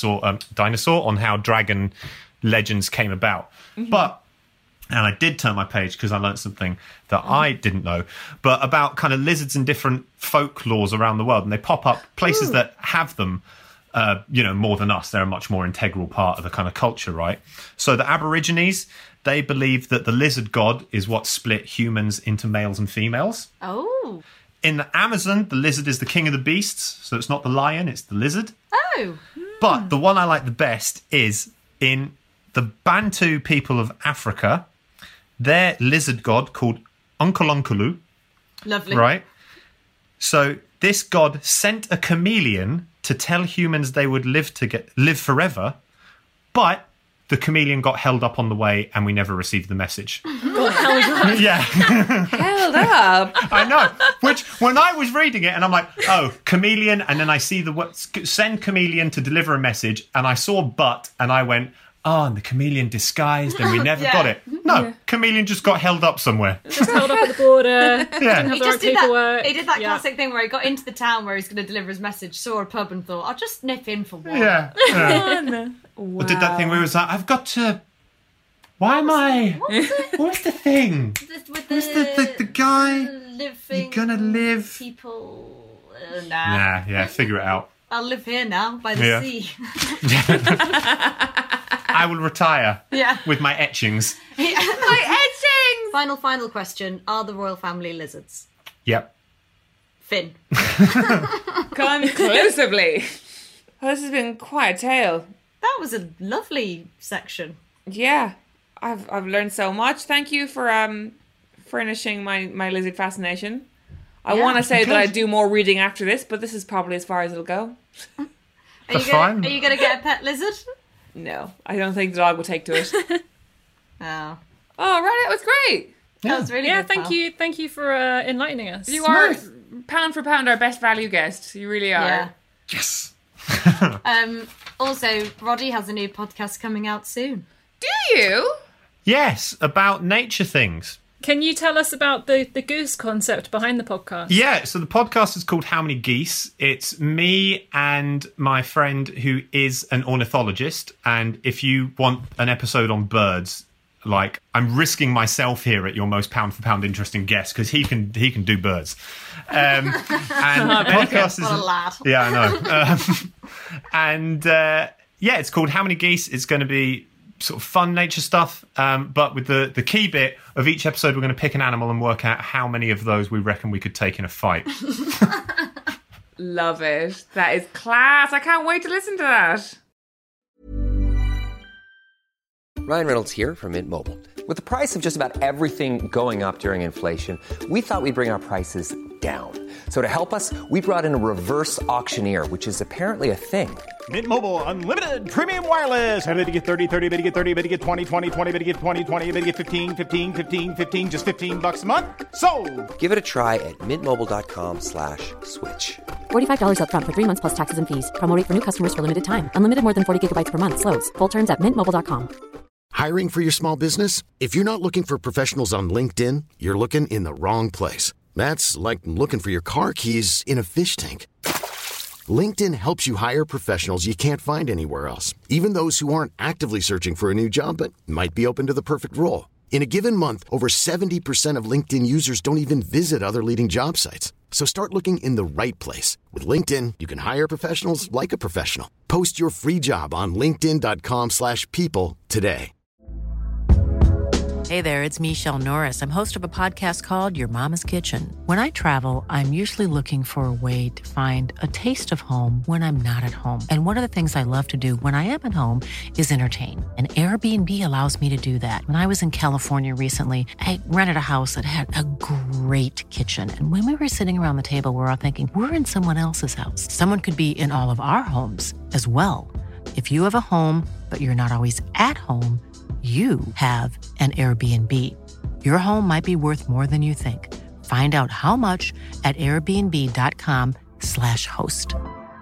on how dragon legends came about. But, and I did turn my page because I learned something that I didn't know, but about kind of lizards and different folklores around the world. And they pop up places that have them, more than us. They're a much more integral part of the kind of culture, right? So the Aborigines, they believe that the lizard god is what split humans into males and females. Oh. In the Amazon, the lizard is the king of the beasts, so it's not the lion, it's the lizard. Oh. But the one I like the best is in the Bantu people of Africa, their lizard god called Unkulunkulu, Lovely. right? So this god sent a chameleon to tell humans they would live forever, but the chameleon got held up on the way and we never received the message. Yeah. Held up. I know. Which, when I was reading it, and I'm like, oh, chameleon, and then I see send chameleon to deliver a message, and I saw but, and I went, oh, and the chameleon disguised, and we never got it. No, chameleon just got held up somewhere. Just held up at the border. Yeah. Didn't have He the just right did paperwork. that. He did that Yeah. classic thing where he got into the town where he's going to deliver his message, saw a pub, and thought, "I'll just nip in for one." Yeah. Or did that thing where it was like, I've got to. Why am I? What's the thing? With Who's the guy? living You're gonna live. people. Nah, yeah, figure it out. I'll live here now by the Yeah. sea. I will retire Yeah. with my etchings. My etchings! Final question: are the royal family lizards? Yep. Finn. Conclusively. Well, this has been quite a tale. That was a lovely section. Yeah, I've learned so much. Thank you for furnishing my lizard fascination. I want to say that I do more reading after this, but this is probably as far as it'll go. That's fine. Are you going to get a pet lizard? No, I don't think the dog will take to it. Oh. Oh, right, it was great. That was really good. Thank you. Thank you for enlightening us. You are, pound for pound, our best value guest. You really are. Yeah. Yes. Also, Roddy has a new podcast coming out soon. Do you? Yes, about nature things. Can you tell us about the goose concept behind the podcast? Yeah, so the podcast is called How Many Geese? It's me and my friend who is an ornithologist. And if you want an episode on birds, like, I'm risking myself here at your most pound for pound interesting guest because he can do birds. And the podcast is what a lad. Yeah, I know. It's called How Many Geese? It's going to be sort of fun nature stuff, but with the key bit of each episode, we're going to pick an animal and work out how many of those we reckon we could take in a fight. Love it. That is class. I can't wait to listen to that. Ryan Reynolds here from Mint Mobile. With the price of just about everything going up during inflation, we thought we'd bring our prices down. So to help us, we brought in a reverse auctioneer, which is apparently a thing. Mint Mobile Unlimited Premium Wireless. How to get 30, 30, bit to get 30, bit to get 20, 20, 20, bit to get 20, 20, bit to get 15, 15, 15, 15, just $15 a month? Sold! Give it a try at mintmobile.com/switch. $45 up front for 3 months plus taxes and fees. Promo rate for new customers for limited time. Unlimited more than 40 gigabytes per month. Slows full terms at mintmobile.com. Hiring for your small business? If you're not looking for professionals on LinkedIn, you're looking in the wrong place. That's like looking for your car keys in a fish tank. LinkedIn helps you hire professionals you can't find anywhere else, even those who aren't actively searching for a new job but might be open to the perfect role. In a given month, over 70% of LinkedIn users don't even visit other leading job sites. So start looking in the right place. With LinkedIn, you can hire professionals like a professional. Post your free job on linkedin.com/people today. Hey there, it's Michelle Norris. I'm host of a podcast called Your Mama's Kitchen. When I travel, I'm usually looking for a way to find a taste of home when I'm not at home. And one of the things I love to do when I am at home is entertain. And Airbnb allows me to do that. When I was in California recently, I rented a house that had a great kitchen. And when we were sitting around the table, we're all thinking, we're in someone else's house. Someone could be in all of our homes as well. If you have a home, but you're not always at home, you have an Airbnb. Your home might be worth more than you think. Find out how much at airbnb.com/host.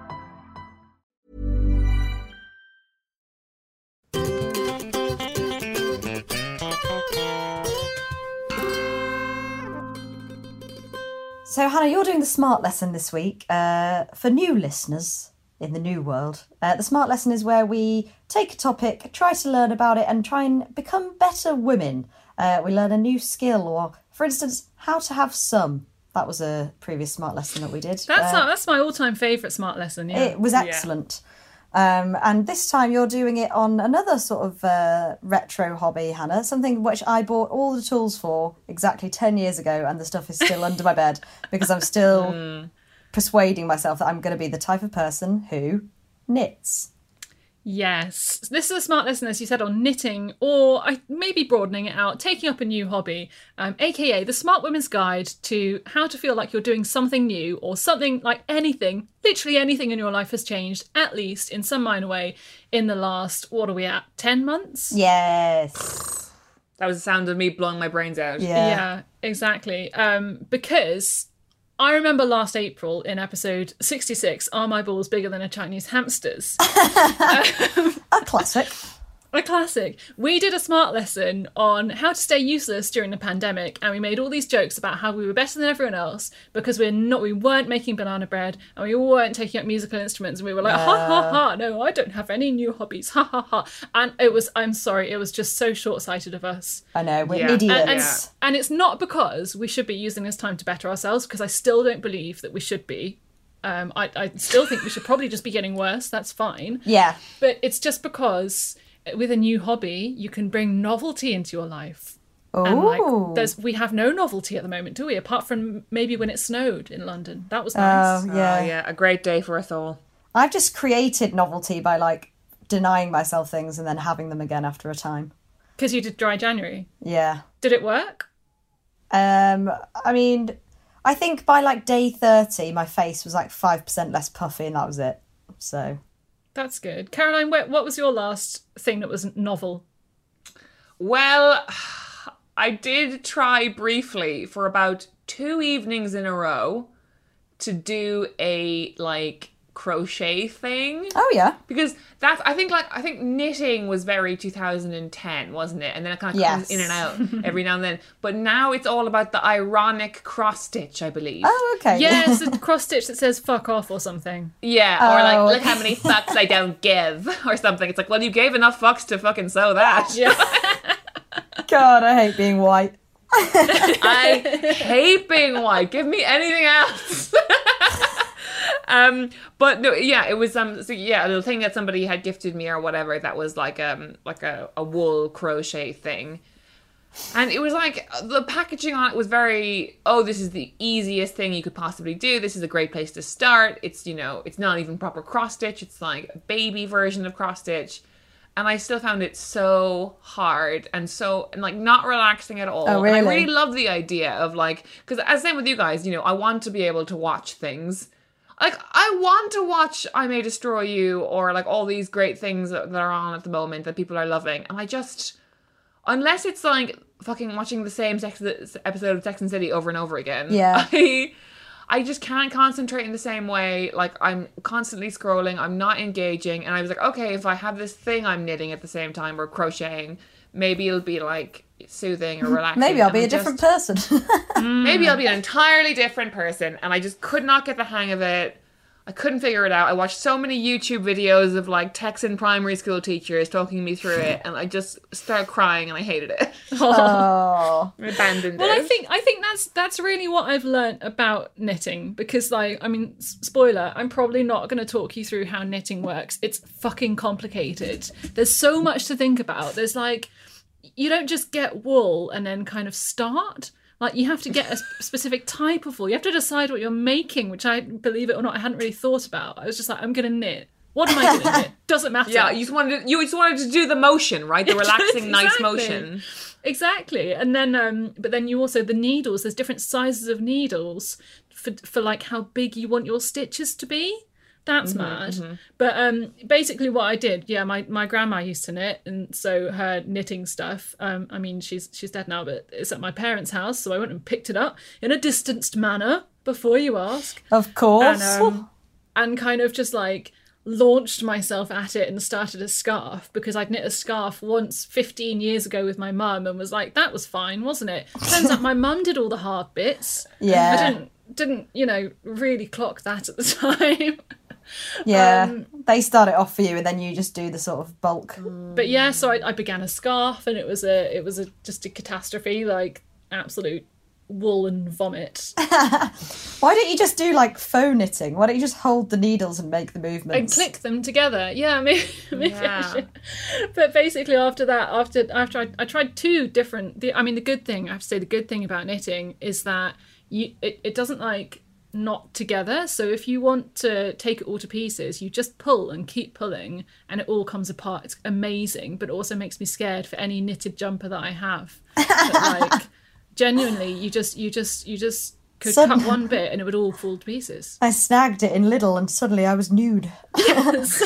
So, Hannah, you're doing the SMART lesson this week. For new listeners in the new world, the SMART lesson is where we take a topic, try to learn about it, and try and become better women. We learn a new skill, or, for instance, how to have some. That was a previous SMART lesson that we did. That's my all-time favourite SMART lesson. Yeah, it was excellent. And this time you're doing it on another sort of retro hobby, Hannah, something which I bought all the tools for exactly 10 years ago, and the stuff is still under my bed because I'm still persuading myself that I'm going to be the type of person who knits. Yes. This is a SMART lesson, as you said, on knitting, or maybe broadening it out, taking up a new hobby, aka the Smart Women's Guide to how to feel like you're doing something new, or something like anything, literally anything in your life has changed, at least in some minor way, in the last, what are we at, 10 months? Yes. That was the sound of me blowing my brains out. Yeah, exactly. Because I remember last April in episode 66, Are My Balls Bigger Than a Chinese Hamster's? A classic. A classic. We did a SMART lesson on how to stay useless during the pandemic, and we made all these jokes about how we were better than everyone else because we weren't making banana bread and we weren't taking up musical instruments, and we were like, ha ha ha, no, I don't have any new hobbies, ha ha ha. And it was just so short-sighted of us. I know, we're idiots. And it's not because we should be using this time to better ourselves, because I still don't believe that we should be. I still think we should probably just be getting worse. That's fine. Yeah. But it's just because with a new hobby, you can bring novelty into your life. Oh. And we have no novelty at the moment, do we? Apart from maybe when it snowed in London. That was nice. Yeah, a great day for us all. I've just created novelty by denying myself things and then having them again after a time. Because you did dry January? Yeah. Did it work? I mean, I think by day 30, my face was 5% less puffy, and that was it. So that's good. Caroline, what was your last thing that was novel? Well, I did try briefly for about 2 evenings in a row to do a like crochet thing. Oh yeah. Because that's I think knitting was very 2010, wasn't it? And then it kind of comes in and out every now and then. But now it's all about the ironic cross stitch, I believe. Oh, okay. Yeah, it's a cross stitch that says fuck off or something. Yeah, or like look how many fucks I don't give or something. It's like, well, you gave enough fucks to fucking sew that. Yeah. God, I hate being white. I hate being white. Give me anything else. But no, yeah, it was so yeah, the thing that somebody had gifted me or whatever that was like a wool crochet thing. And it was like the packaging on it was very, oh, this is the easiest thing you could possibly do. This is a great place to start. It's, you know, it's not even proper cross stitch. It's like a baby version of cross stitch. And I still found it so hard and like not relaxing at all. Oh, really? And I really love the idea of like, because as same with you guys, you know, I want to be able to watch things. Like, I want to watch I May Destroy You or like all these great things that are on at the moment that people are loving. And I just, unless it's like fucking watching the same episode of Sex and the City over and over again. Yeah. I just can't concentrate in the same way. Like, I'm constantly scrolling. I'm not engaging. And I was like, okay, if I have this thing I'm knitting at the same time or crocheting, maybe it'll be like soothing or relaxing. Maybe I'll be a different person. Maybe I'll be an entirely different person. And I just could not get the hang of it. I couldn't figure it out. I watched so many YouTube videos of like Texan primary school teachers talking me through it, and I just started crying and I hated it. Oh. I abandoned Well, it. I think that's really what I've learnt about knitting, because like, I mean, spoiler, I'm probably not going to talk you through how knitting works. It's fucking complicated. There's so much to think about. There's like, you don't just get wool and then kind of start. Like, you have to get a specific type of wool. You have to decide what you're making, which I, believe it or not, I hadn't really thought about. I was just like, I'm going to knit. What am I going to knit? Doesn't matter. Yeah, you just wanted to do the motion, right? The relaxing, nice motion. Exactly. And then, but then you also, the needles, there's different sizes of needles for like how big you want your stitches to be. That's mad. Mm-hmm. But basically what I did, yeah, my grandma used to knit, and so her knitting stuff, I mean, she's dead now, but it's at my parents' house, so I went and picked it up in a distanced manner, before you ask. Of course. And kind of just like launched myself at it and started a scarf, because I'd knit a scarf once 15 years ago with my mum and was like, that was fine, wasn't it? Turns out my mum did all the hard bits. Yeah. I didn't, you know, really clock that at the time. Yeah, they start it off for you, and then you just do the sort of bulk. But yeah, so I began a scarf, and it was just a catastrophe, like absolute wool and vomit. Why don't you just do like faux knitting? Why don't you just hold the needles and make the movements and click them together? Yeah, maybe I should. But basically, after that, after I tried two different. I mean, the good thing I have to say, the good thing about knitting is that it doesn't like knot together. So if you want to take it all to pieces, you just pull and keep pulling, and it all comes apart. It's amazing, but it also makes me scared for any knitted jumper that I have. But like, genuinely, you just could cut one bit and it would all fall to pieces. I snagged it in Lidl and suddenly I was nude. Yes.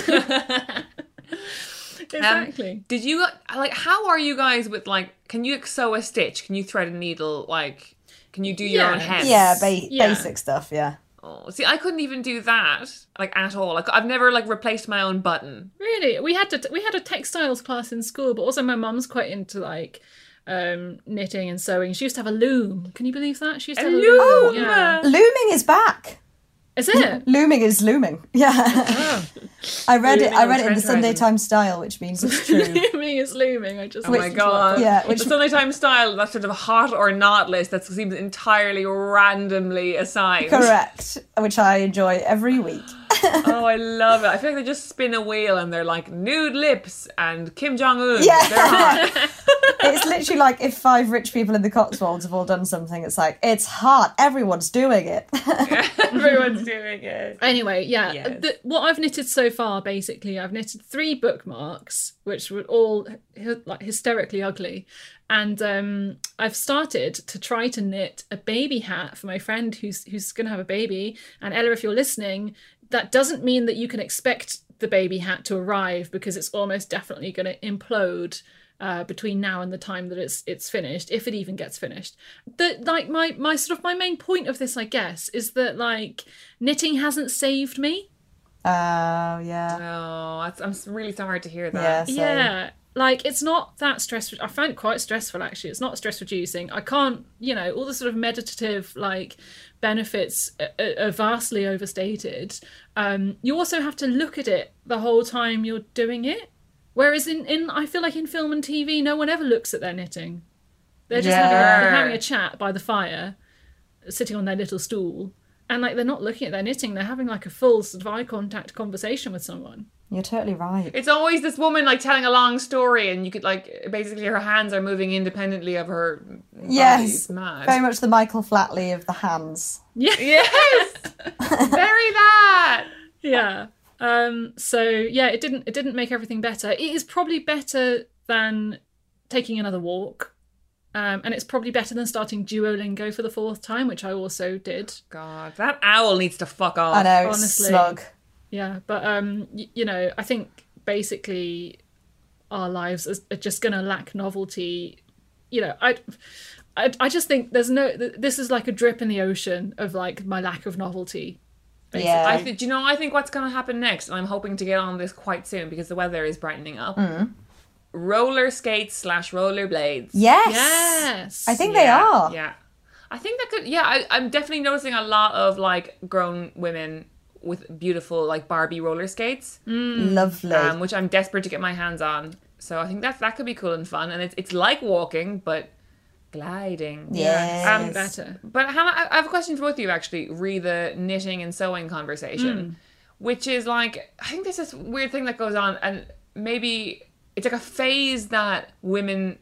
Exactly. Did you like? How are you guys with like? Can you sew a stitch? Can you thread a needle? Like, can you do your own hems? Yeah, basic stuff. Yeah. Oh, see, I couldn't even do that, like, at all. Like, I've never like replaced my own button. Really, we had a textiles class in school, but also my mum's quite into like knitting and sewing. She used to have a loom. Can you believe that? She used to have a loom. Oh, yeah. Looming is back. Is it? Looming is looming. Yeah. Oh. I read it in the Sunday Times style, which means it's true. Looming is looming. Oh my god. Yeah, the Sunday Times style, that sort of hot or not list that seems entirely randomly assigned. Correct. Which I enjoy every week. Oh, I love it. I feel like they just spin a wheel and they're like nude lips and Kim Jong-un. Yeah. They're hot. It's literally like if 5 rich people in the Cotswolds have all done something, it's like, it's hot. Everyone's doing it. Everyone's doing it. Anyway, yeah. Yes. What I've knitted so far, basically, I've knitted 3 bookmarks, which were all like hysterically ugly. And I've started to try to knit a baby hat for my friend who's going to have a baby. And Ella, if you're listening, that doesn't mean that you can expect the baby hat to arrive, because it's almost definitely going to implode. between now and the time that it's finished, if it even gets finished. My main point of this, I guess, is that like knitting hasn't saved me. Oh yeah. Oh, I'm really sorry to hear that. Yeah. Like, it's not that stressful. I find it quite stressful, actually. It's not stress reducing. I can't, all the sort of meditative, like, benefits are vastly overstated. You also have to look at it the whole time you're doing it. Whereas I feel like in film and TV, no one ever looks at their knitting. They're just having a chat by the fire, sitting on their little stool. And, like, they're not looking at their knitting. They're having, like, a full sort of eye contact conversation with someone. You're totally right. It's always this woman like telling a long story, and you could like basically her hands are moving independently of her body. Yes, it's mad. Very much the Michael Flatley of the hands. Yeah. Yes, very that. Yeah. So yeah, it didn't make everything better. It is probably better than taking another walk. And it's probably better than starting Duolingo for the 4th time, which I also did. God, that owl needs to fuck off. I know, honestly. Slug. Yeah, but I think basically our lives are just going to lack novelty. I just think this is like a drip in the ocean of like my lack of novelty. Basically. Yeah. I think what's going to happen next, and I'm hoping to get on this quite soon because the weather is brightening up. Roller skates / rollerblades. Yes. I think they are. Yeah. I think that could. Yeah, I'm definitely noticing a lot of like grown women with beautiful like Barbie roller skates. Lovely. Which I'm desperate to get my hands on. So I think that could be cool and fun. And it's like walking, but gliding. Yes. Better. But Hannah, I have a question for both of you actually, re the knitting and sewing conversation. Which is like, I think there's this weird thing that goes on, and maybe it's like a phase that women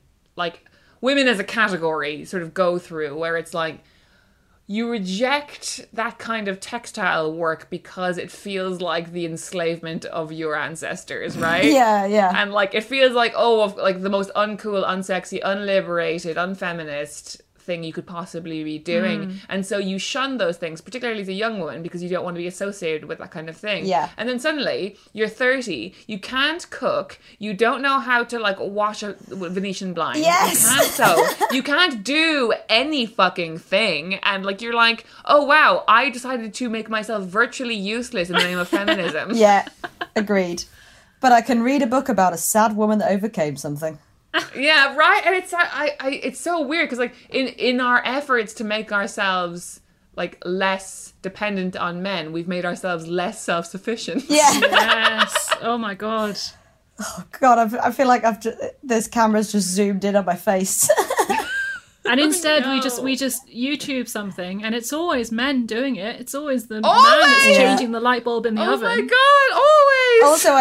as a category sort of go through, where it's like, you reject that kind of textile work because it feels like the enslavement of your ancestors, right? Yeah. And like it feels like the most uncool, unsexy, unliberated, unfeminist thing you could possibly be doing. And so you shun those things, particularly as a young woman, because you don't want to be associated with that kind of thing. Yeah. And then suddenly you're 30, you can't cook, you don't know how to like wash a Venetian blind. Yes. You can't sew, you can't do any fucking thing, and like you're like, oh wow, I decided to make myself virtually useless in the name of feminism. Yeah, agreed. But I can read a book about a sad woman that overcame something. Yeah, right. And it's so weird because like in our efforts to make ourselves like less dependent on men, we've made ourselves less self-sufficient. Yeah. Yes. Oh my god. Oh god, I feel like this camera's just zoomed in on my face. And instead we just YouTube something, and it's always men doing it. It's always the man that's changing the light bulb in the oven. Oh my god, always. Also,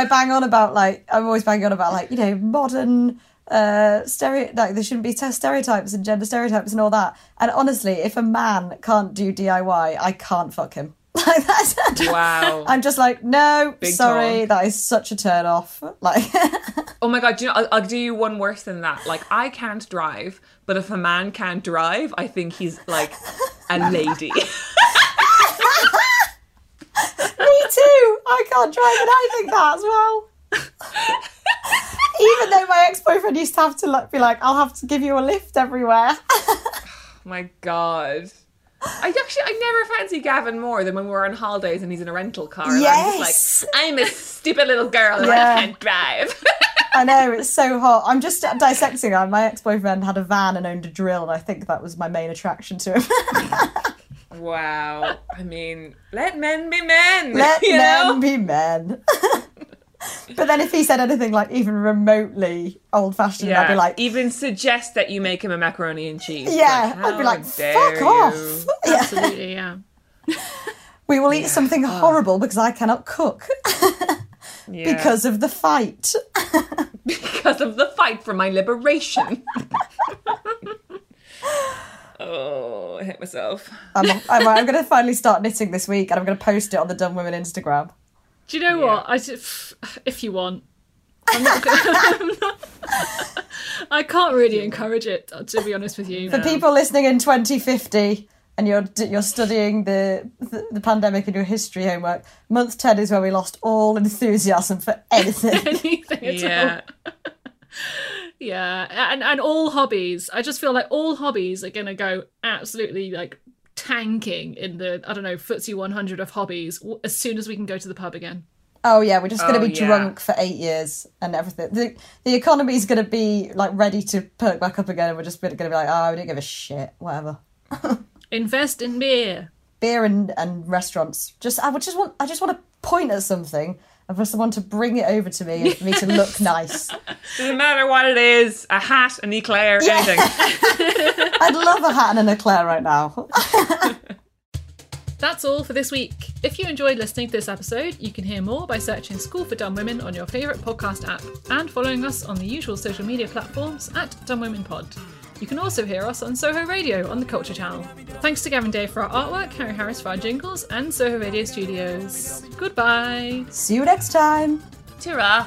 I'm always banging on about modern there shouldn't be stereotypes and gender stereotypes and all that. And honestly, if a man can't do DIY, I can't fuck him. Like that's wow. I'm just like, no, Big sorry, talk. that is such a turn off. Like, oh my god, I'll do you one worse than that. Like, I can't drive, but if a man can't drive, I think he's like a lady. Me too. I can't drive, and I think that as well. Even though my ex-boyfriend used to have to be like, I'll have to give you a lift everywhere. My god. I never fancy Gavin more than when we were on holidays and he's in a rental car. And I'm just like, I'm a stupid little girl and I can't drive. I know, it's so hot. I'm just dissecting him. My ex-boyfriend had a van and owned a drill, and I think that was my main attraction to him. Wow. I mean, let men be men. Let men be men. But then if he said anything like even remotely old-fashioned, I'd be like... even suggest that you make him a macaroni and cheese. Yeah, like, I'd be like, fuck off. Absolutely, yeah. We will eat something horrible because I cannot cook. Because of the fight. Because of the fight for my liberation. Oh, I hate myself. I'm going to finally start knitting this week, and I'm going to post it on the Dumb Women Instagram. Do you know what? If you want, I'm not gonna, I can't really encourage it, to be honest with you. For people listening in 2050 and you're studying the pandemic in your history homework, month 10 is where we lost all enthusiasm for anything. Anything at all. Yeah, and all hobbies. I just feel like all hobbies are going to go absolutely like tanking in the, I don't know, FTSE 100 of hobbies as soon as we can go to the pub again. Oh yeah, we're just going to be drunk for 8 years and everything. The economy is going to be like ready to perk back up again, and we're just going to be like, oh, we don't give a shit, whatever. Invest in beer and restaurants. I just want to point at something and for someone to bring it over to me and for me to look nice. Doesn't matter what it is, a hat, an eclair, anything. I'd love a hat and an eclair right now. That's all for this week. If you enjoyed listening to this episode, you can hear more by searching School for Dumb Women on your favourite podcast app and following us on the usual social media platforms at Dumb Women Pod. You can also hear us on Soho Radio on the Culture Channel. Thanks to Gavin Day for our artwork, Harry Harris for our jingles, and Soho Radio Studios. Goodbye. See you next time. Ta-ra.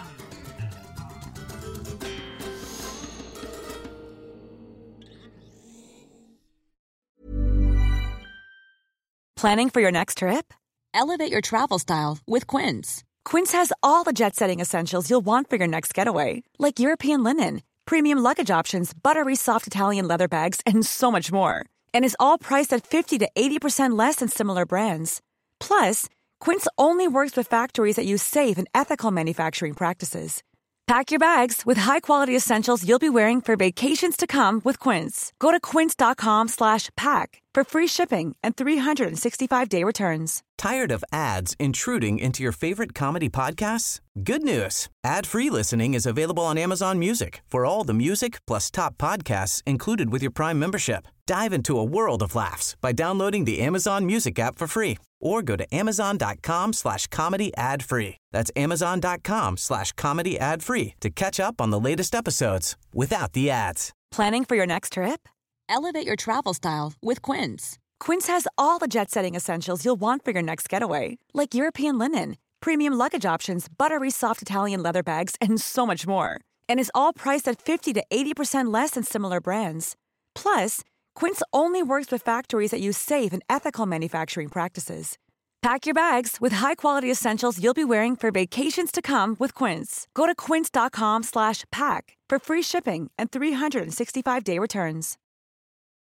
Planning for your next trip? Elevate your travel style with Quince. Quince has all the jet-setting essentials you'll want for your next getaway, like European linen, premium luggage options, buttery soft Italian leather bags, and so much more. And is all priced at 50 to 80% less than similar brands. Plus, Quince only works with factories that use safe and ethical manufacturing practices. Pack your bags with high-quality essentials you'll be wearing for vacations to come with Quince. Go to quince.com/pack for free shipping and 365-day returns. Tired of ads intruding into your favorite comedy podcasts? Good news. Ad-free listening is available on Amazon Music for all the music plus top podcasts included with your Prime membership. Dive into a world of laughs by downloading the Amazon Music app for free or go to amazon.com/comedy ad-free. That's amazon.com/comedy ad-free to catch up on the latest episodes without the ads. Planning for your next trip? Elevate your travel style with Quince. Quince has all the jet-setting essentials you'll want for your next getaway, like European linen, premium luggage options, buttery soft Italian leather bags, and so much more. And is all priced at 50 to 80% less than similar brands. Plus, Quince only works with factories that use safe and ethical manufacturing practices. Pack your bags with high-quality essentials you'll be wearing for vacations to come with Quince. Go to quince.com/pack for free shipping and 365-day returns.